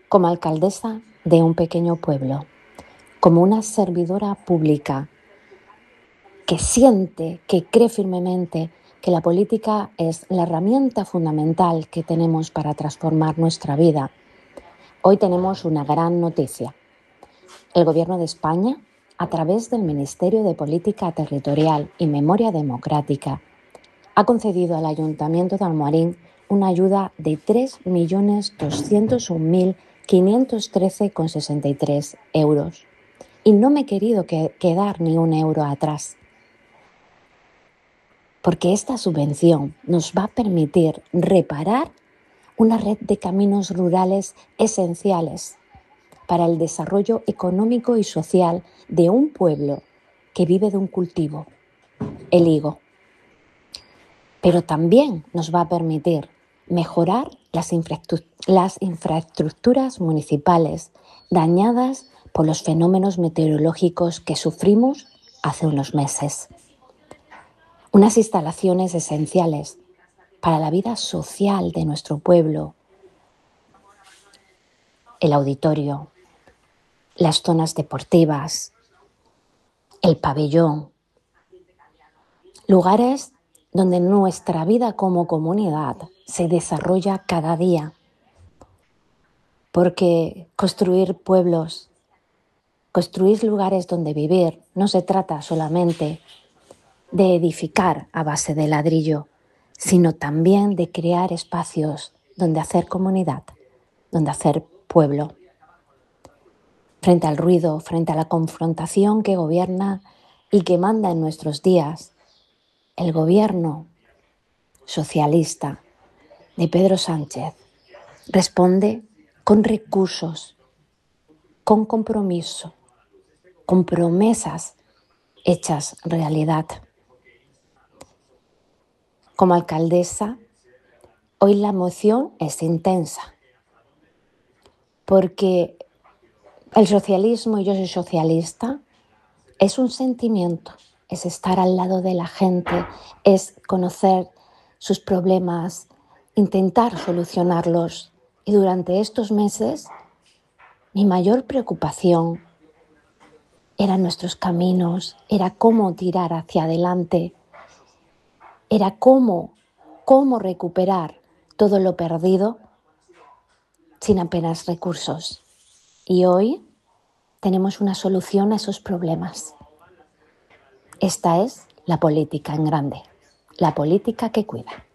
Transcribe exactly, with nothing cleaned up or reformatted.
Como alcaldesa de un pequeño pueblo, como una servidora pública que siente, que cree firmemente que la política es la herramienta fundamental que tenemos para transformar nuestra vida, hoy tenemos una gran noticia. El Gobierno de España, a través del Ministerio de Política Territorial y Memoria Democrática, ha concedido al Ayuntamiento de Almoarín una ayuda de tres millones doscientos un mil quinientos trece coma sesenta y tres euros. Y no me he querido que, quedar ni un euro atrás, porque esta subvención nos va a permitir reparar una red de caminos rurales esenciales para el desarrollo económico y social de un pueblo que vive de un cultivo, el higo. Pero también nos va a permitir mejorar las, infraestru- las infraestructuras municipales dañadas por los fenómenos meteorológicos que sufrimos hace unos meses. Unas instalaciones esenciales para la vida social de nuestro pueblo, el auditorio, las zonas deportivas, el pabellón, lugares donde nuestra vida como comunidad se desarrolla cada día. Porque construir pueblos, construir lugares donde vivir, no se trata solamente de edificar a base de ladrillo, sino también de crear espacios donde hacer comunidad, donde hacer pueblo. Frente al ruido, frente a la confrontación que gobierna y que manda en nuestros días, el gobierno socialista de Pedro Sánchez responde con recursos, con compromiso, con promesas hechas realidad. Como alcaldesa, hoy la emoción es intensa, porque el socialismo, y yo soy socialista, es un sentimiento, es estar al lado de la gente, es conocer sus problemas, intentar solucionarlos. Y durante estos meses, mi mayor preocupación eran nuestros caminos, era cómo tirar hacia adelante, era cómo, cómo recuperar todo lo perdido sin apenas recursos. Y hoy tenemos una solución a esos problemas. Esta es la política en grande, la política que cuida.